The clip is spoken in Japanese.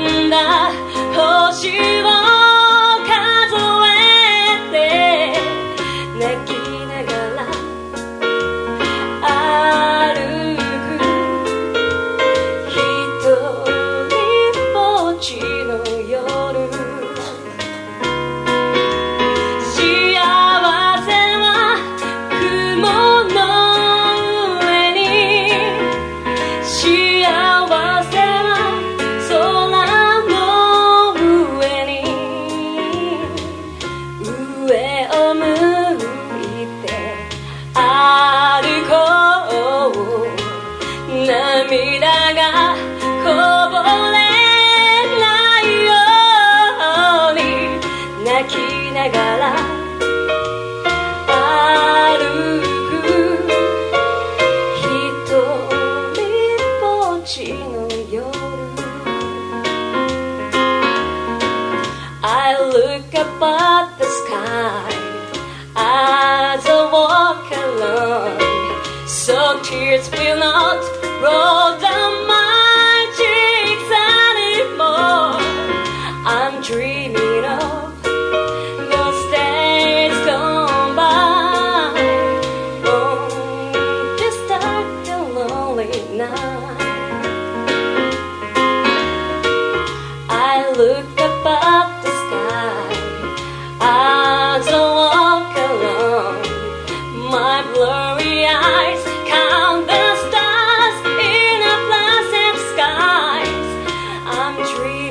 んだ星を数えて泣きながら歩く一人ぼっちの夜幸せは雲の上に幸せは空の上に上を向いて歩こう涙がこぼれないように泣きながら歩く一人ぼっちの夜 I look up at the sky as I walk alone so tears will not roll down my cheeks anymore I'm dreaming of those days gone by on this dark and lonely night I look up at the sky as I walk alone my blurry eyes count the stars in a pleasant skies I'm dreaming